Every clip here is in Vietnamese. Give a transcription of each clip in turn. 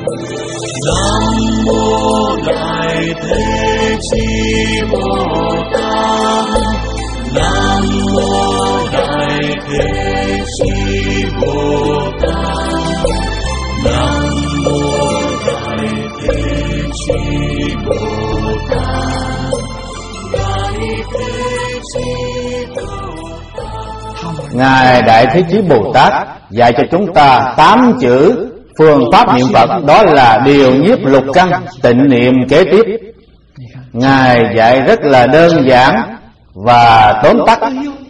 Nam mô Đại Thế Chí Bồ Tát. Nam mô Đại Thế Chí Bồ Tát. Nam mô Đại Thế Chí Bồ Tát. Đại Thế Chí Bồ Tát. Ngài Đại Thế Chí Bồ Tát dạy cho chúng ta 8 chữ phương pháp niệm Phật, đó là điều nhiếp lục căn, tịnh niệm kế tiếp. Ngài dạy rất là đơn giản và tóm tắt.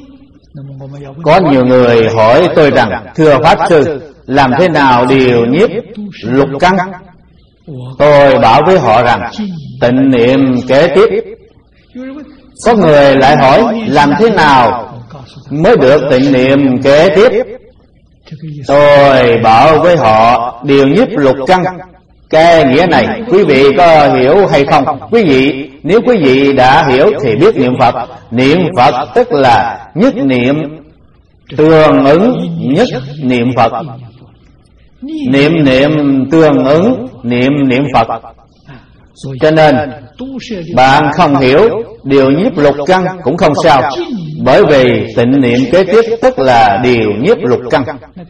Có nhiều người hỏi tôi rằng: thưa Pháp Sư, làm thế nào điều nhiếp lục căn? Tôi bảo với họ rằng tịnh niệm kế tiếp. Có người lại hỏi làm thế nào mới được tịnh niệm kế tiếp? Tôi bảo với họ điều nhiếp lục căn. Cái nghĩa này quý vị có hiểu hay không? Nếu quý vị đã hiểu thì biết niệm Phật. Niệm Phật tức là nhất niệm tương ứng nhất niệm Phật. Niệm tương ứng niệm Phật. Cho nên bạn không hiểu điều nhiếp lục căn cũng không sao, bởi vì tịnh niệm kế tiếp tức là điều nhiếp lục căn.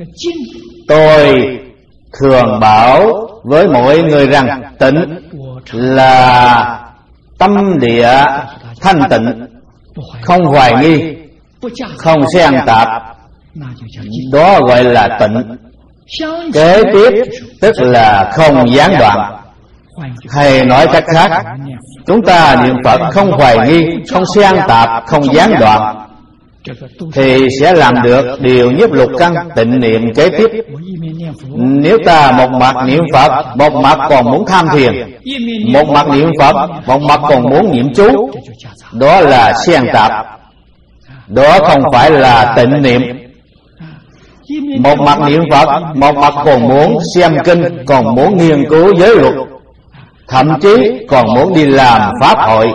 Tôi thường bảo với mọi người rằng tịnh là tâm địa thanh tịnh, không hoài nghi, không xen tạp, đó gọi là tịnh. Kế tiếp tức là không gián đoạn. Hay nói cách khác, chúng ta niệm Phật không hoài nghi, không xen tạp, không gián đoạn, thì sẽ làm được điều nhiếp lục căn, tịnh niệm kế tiếp. Nếu ta một mặt niệm Phật, một mặt còn muốn tham thiền, một mặt niệm Phật, một mặt còn muốn niệm chú, đó là xen tạp, đó không phải là tịnh niệm. Một mặt niệm Phật, một mặt còn muốn xem kinh, còn muốn nghiên cứu giới luật, thậm chí còn muốn đi làm pháp hội,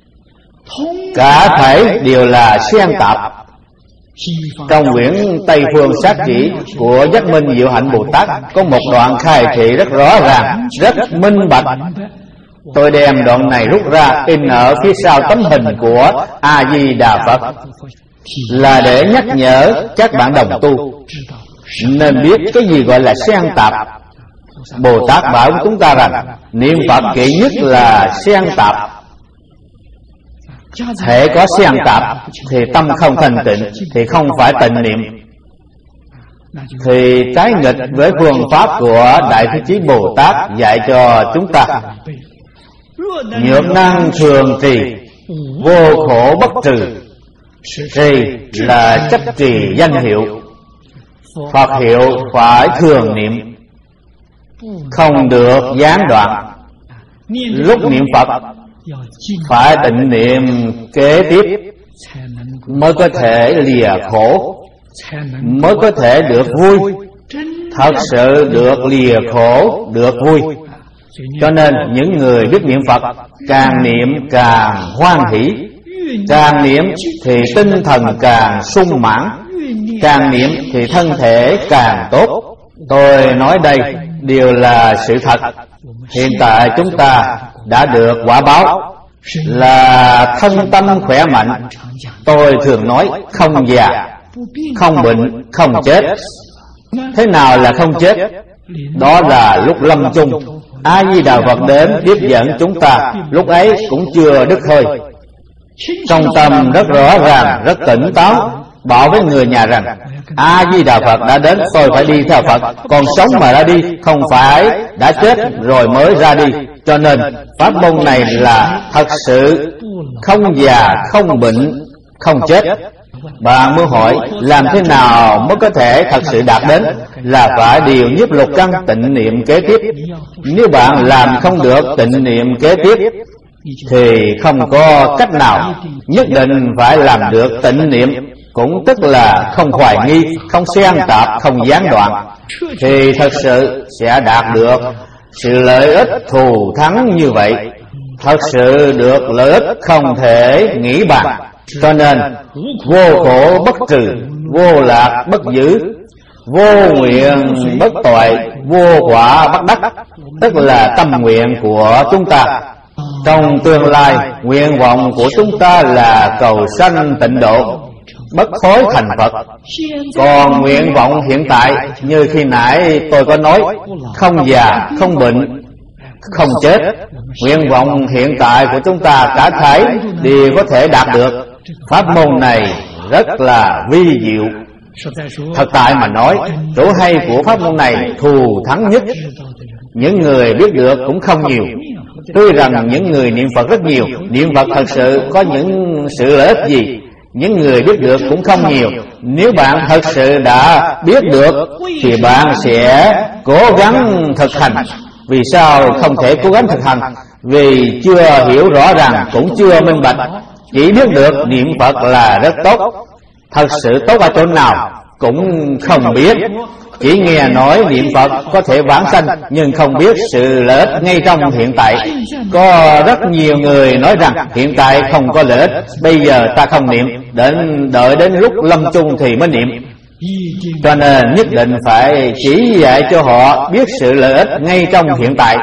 cả thể đều là xen tạp. Trong quyển Tây Phương Sát Chỉ của Giác Minh Diệu Hạnh Bồ Tát có một đoạn khai thị rất rõ ràng, rất minh bạch. Tôi đem đoạn này rút ra in ở phía sau tấm hình của A Di Đà Phật, là để nhắc nhở các bạn đồng tu nên biết cái gì gọi là xen tạp. Bồ Tát bảo chúng ta rằng niệm Phật kỵ nhất là xen tạp. Thể có xen tạp thì tâm không thanh tịnh, thì không phải tịnh niệm, thì trái nghịch với phương pháp của Đại Thế Chí Bồ Tát dạy cho chúng ta. Nhược năng thường trì, vô khổ bất trừ. Trì là chấp trì danh hiệu, Phật hiệu phải thường niệm, không được gián đoạn. Lúc niệm Phật phải tịnh niệm kế tiếp mới có thể lìa khổ, mới có thể được vui, thật sự được lìa khổ, được vui. Cho nên những người biết niệm Phật càng niệm càng hoan hỷ, càng niệm thì tinh thần càng sung mãn, càng niệm thì thân thể càng tốt. Tôi nói đây đều là sự thật. Hiện tại chúng ta đã được quả báo là thân tâm khỏe mạnh. Tôi thường nói không già, không bệnh, không chết. Thế nào là không chết? Đó là lúc lâm chung, A Di Đà Phật đến tiếp dẫn chúng ta, lúc ấy cũng chưa đứt hơi. Trong tâm rất rõ ràng, rất tỉnh táo, bảo với người nhà rằng A Di Đà Phật đã đến, tôi phải đi theo Phật. Còn sống mà ra đi, không phải đã chết rồi mới ra đi. Cho nên pháp môn này là thật sự không già, không bệnh, không chết. Bạn muốn hỏi làm thế nào mới có thể thật sự đạt đến? Là phải điều nhiếp lục căn, tịnh niệm kế tiếp. Nếu bạn làm không được tịnh niệm kế tiếp thì không có cách nào, nhất định phải làm được tịnh niệm, cũng tức là không hoài nghi, không xen tạp, không gián đoạn, thì thật sự sẽ đạt được sự lợi ích thù thắng như vậy. Thật sự được lợi ích không thể nghĩ bàn. Cho nên vô khổ bất trừ, vô lạc bất giữ, Vô nguyện bất tội, vô quả bất đắc, tức là tâm nguyện của chúng ta. Trong tương lai, nguyện vọng của chúng ta là cầu sanh tịnh độ, bất thối thành Phật. Còn nguyện vọng hiện tại, như khi nãy tôi có nói, không già, không bệnh, không chết. Nguyện vọng hiện tại của chúng ta cả thảy đều có thể đạt được. Pháp môn này rất là vi diệu. Thật tại mà nói, chỗ hay của pháp môn này thù thắng nhất. Những người biết được cũng không nhiều. Tuy rằng những người niệm Phật rất nhiều, niệm Phật thật sự có những sự lợi ích gì, những người biết được cũng không nhiều. Nếu bạn thật sự đã biết được thì bạn sẽ cố gắng thực hành. Vì sao không thể cố gắng thực hành? Vì chưa hiểu rõ ràng, cũng chưa minh bạch. Chỉ biết được niệm Phật là rất tốt. Thật sự tốt ở chỗ nào cũng không biết. Chỉ nghe nói niệm Phật có thể vãng sanh, nhưng không biết sự lợi ích ngay trong hiện tại. Có rất nhiều người nói rằng hiện tại không có lợi ích, bây giờ ta không niệm, đợi đến lúc lâm chung thì mới niệm. Cho nên nhất định phải chỉ dạy cho họ biết sự lợi ích ngay trong hiện tại.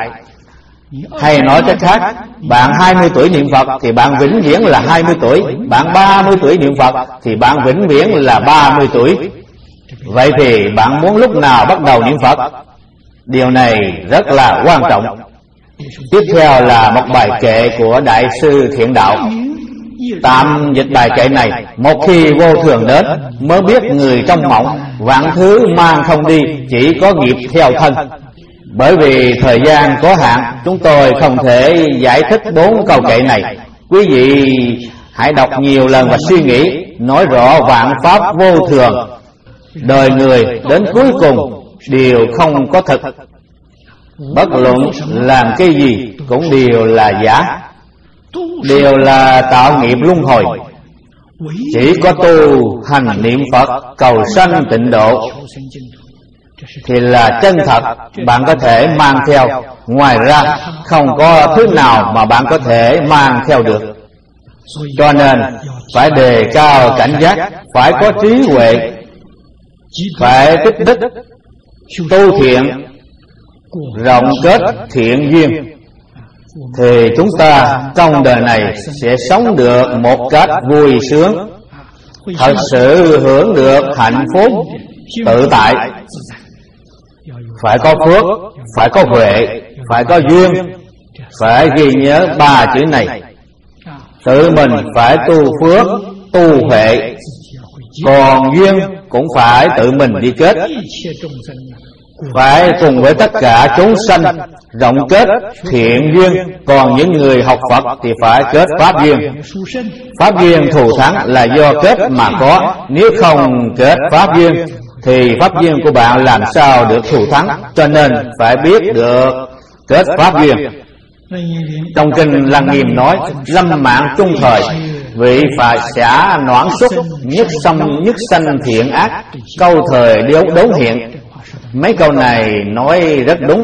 Hay nói cách khác, bạn 20 tuổi niệm Phật thì bạn vĩnh viễn là 20 tuổi. Bạn 30 tuổi niệm Phật thì bạn vĩnh viễn là 30 tuổi. Vậy thì bạn muốn lúc nào bắt đầu niệm Phật? Điều này rất là quan trọng. Tiếp theo là một bài kệ của Đại sư Thiện Đạo. Tạm dịch bài kệ này: một khi vô thường đến, mới biết người trong mộng, vạn thứ mang không đi, chỉ có nghiệp theo thân. Bởi vì thời gian có hạn, chúng tôi không thể giải thích 4 câu kệ này. Quý vị hãy đọc nhiều lần và suy nghĩ, nói rõ vạn pháp vô thường. Đời người đến cuối cùng đều không có thực. Bất luận làm cái gì cũng đều là giả, đều là tạo nghiệp luân hồi. Chỉ có tu hành niệm Phật cầu sanh tịnh độ thì là chân thật, bạn có thể mang theo. Ngoài ra không có thứ nào mà bạn có thể mang theo được. Cho nên phải đề cao cảnh giác, phải có trí huệ, phải tích đức, tu thiện, rộng kết thiện duyên, thì chúng ta trong đời này sẽ sống được một cách vui sướng, thật sự hưởng được hạnh phúc tự tại. Phải có phước, phải có huệ, phải có duyên. Phải ghi nhớ 3 chữ này. Tự mình phải tu phước, tu huệ, còn duyên cũng phải tự mình đi kết. Phải cùng với tất cả chúng sanh rộng kết thiện duyên. Còn những người học Phật thì phải kết pháp duyên. Pháp duyên thù thắng là do kết mà có. Nếu không kết pháp duyên thì pháp duyên của bạn làm sao được thù thắng. Cho nên phải biết được kết pháp duyên. Trong kinh Lăng Nghiêm nói: lâm mạng trung thời, vị phải xả noãn xuất, nhất sanh thiện ác, câu thời đốn hiện. Mấy câu này nói rất đúng.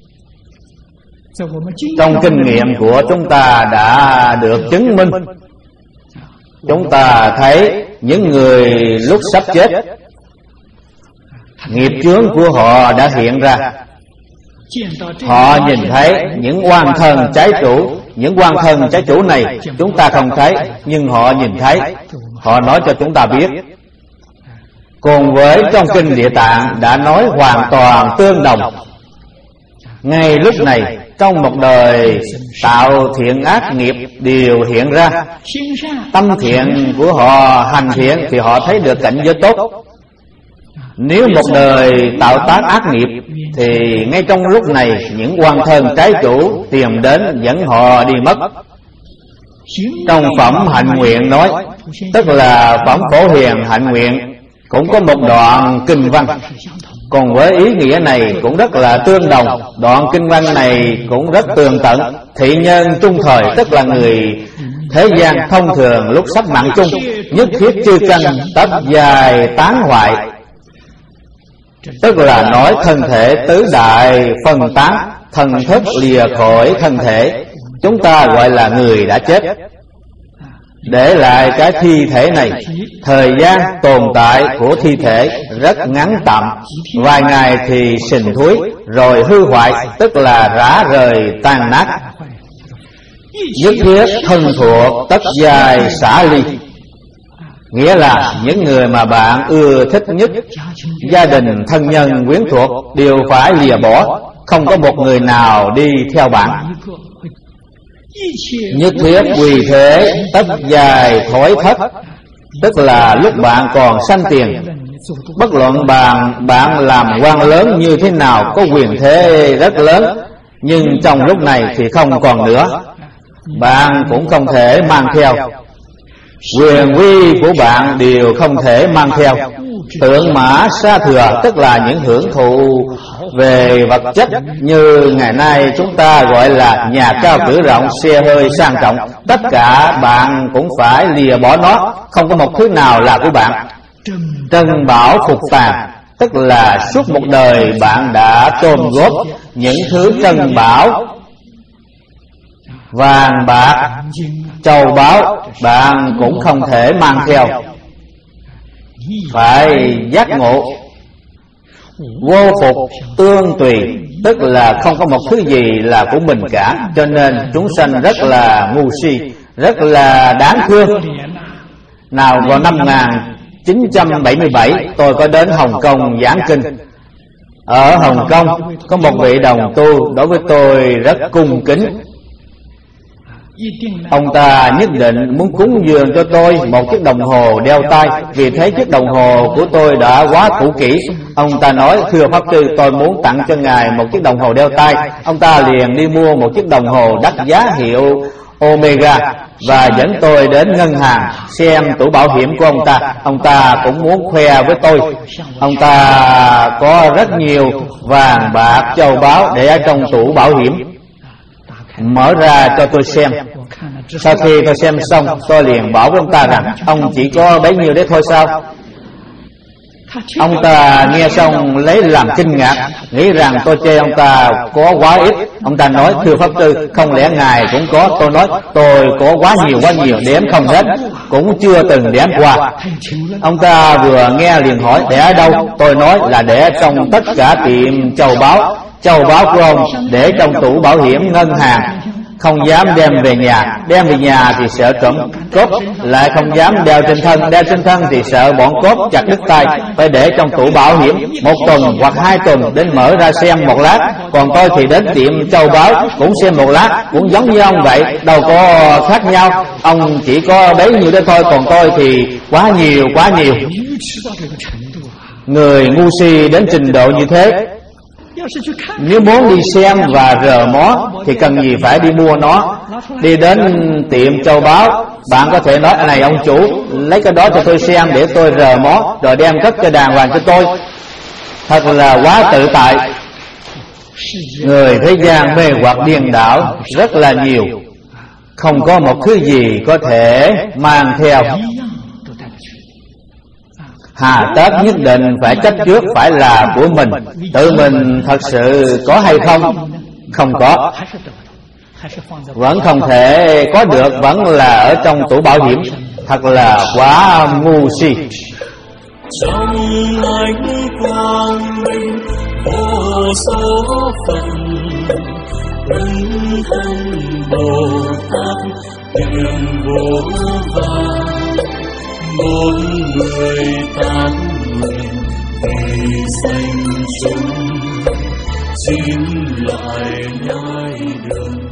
Trong kinh nghiệm của chúng ta đã được chứng minh. Chúng ta thấy những người lúc sắp chết, nghiệp chướng của họ đã hiện ra. Họ nhìn thấy những oan thân trái chủ. Những oan thân trái chủ này chúng ta không thấy, nhưng họ nhìn thấy. Họ nói cho chúng ta biết. Cùng với trong kinh Địa Tạng đã nói hoàn toàn tương đồng. Ngay lúc này, trong một đời tạo thiện ác nghiệp đều hiện ra. Tâm thiện của họ hành thiện thì họ thấy được cảnh giới tốt. Nếu một đời tạo tác ác nghiệp thì ngay trong lúc này những oan thân trái chủ tìm đến dẫn họ đi mất. Trong phẩm hạnh nguyện nói, tức là phẩm Phổ Hiền hạnh nguyện, cũng có một đoạn kinh văn. Còn với ý nghĩa này cũng rất là tương đồng. Đoạn kinh văn này cũng rất tường tận. Thị nhân trung thời, tức là người thế gian thông thường lúc sắp mạng chung, nhất thiết chư căn tất dài tán hoại. Tức là nói thân thể tứ đại phân tán, thần thức lìa khỏi thân thể. Chúng ta gọi là người đã chết. để lại cái thi thể này. Thời gian tồn tại của thi thể rất ngắn tạm, vài ngày thì sình thúi rồi hư hoại, tức là rã rời tan nát. Nhất thiết thân thuộc tất giai xả ly, nghĩa là những người mà bạn ưa thích nhất, gia đình, thân nhân, quyến thuộc đều phải lìa bỏ, không có một người nào đi theo bạn. Nhất thiết vì thế tất giai thối thất, tức là lúc bạn còn sanh tiền, bất luận bạn làm quan lớn như thế nào, có quyền thế rất lớn, nhưng trong lúc này thì không còn nữa, bạn cũng không thể mang theo. Quyền uy của bạn đều không thể mang theo. Tượng mã sa thừa, tức là những hưởng thụ về vật chất như ngày nay chúng ta gọi là nhà cao cửa rộng, xe hơi sang trọng, tất cả bạn cũng phải lìa bỏ nó, không có một thứ nào là của bạn. Trân bảo phục tàn, tức là suốt một đời bạn đã gom góp những thứ trân bảo, vàng bạc, châu báu, bạn cũng không thể mang theo. Phải giác ngộ vô phục tương tùy, tức là không có một thứ gì là của mình cả. Cho nên chúng sanh rất là ngu si, rất là đáng thương. Nào vào năm 1977 tôi có đến Hồng Kông giảng kinh. Ở Hồng Kông có một vị đồng tu đối với tôi rất cung kính. Ông ta nhất định muốn cúng dường cho tôi một chiếc đồng hồ đeo tay, vì thấy chiếc đồng hồ của tôi đã quá cũ kỹ. Ông ta nói: thưa Pháp Sư, tôi muốn tặng cho ngài một chiếc đồng hồ đeo tay. Ông ta liền đi mua một chiếc đồng hồ đắt giá hiệu Omega và dẫn tôi đến ngân hàng xem tủ bảo hiểm của ông ta. Ông ta cũng muốn khoe với tôi. Ông ta có rất nhiều vàng bạc châu báu để ở trong tủ bảo hiểm, mở ra cho tôi xem. Sau khi tôi xem xong, tôi liền bảo với ông ta rằng: ông chỉ có bấy nhiêu đấy thôi sao? Ông ta nghe xong lấy làm kinh ngạc, nghĩ rằng tôi chê ông ta có quá ít. Ông ta nói: thưa Pháp Sư, không lẽ ngài cũng có? Tôi nói: tôi có quá nhiều, đếm không hết, cũng chưa từng đếm qua. Ông ta vừa nghe liền hỏi: để ở đâu? Tôi nói là để trong tất cả tiệm châu báu. Châu báu của ông để trong tủ bảo hiểm ngân hàng, không dám đem về nhà. Đem về nhà thì sợ trộm cốp, lại không dám đeo trên thân. Đeo trên thân thì sợ bọn cốp chặt đứt tay. Phải để trong tủ bảo hiểm 1 tuần hoặc 2 tuần đến mở ra xem một lát. Còn tôi thì đến tiệm châu báu cũng xem một lát, cũng giống như ông vậy, đâu có khác nhau. Ông chỉ có bấy nhiêu đó thôi, còn tôi thì quá nhiều. Người ngu si đến trình độ như thế, nếu muốn đi xem và rờ mó thì cần gì phải đi mua nó. Đi đến tiệm châu báu, bạn có thể nói: này ông chủ, lấy cái đó cho tôi xem để tôi rờ mó, rồi đem cất cho đàng hoàng cho tôi. Thật là quá tự tại. Người thế gian mê hoặc điên đảo rất là nhiều, không có một thứ gì có thể mang theo. Hà tất nhất định phải chấp trước phải là của mình. Tự mình thật sự có hay không? Không có. Vẫn không thể có được, vẫn là ở trong tủ bảo hiểm. Thật là quá ngu si. Trong ánh quang minh vô số phận, ân thân Bồ Tát tiền vô vàn. 4 người 8 nguyện vì danh chúng, xin lại nhai đường.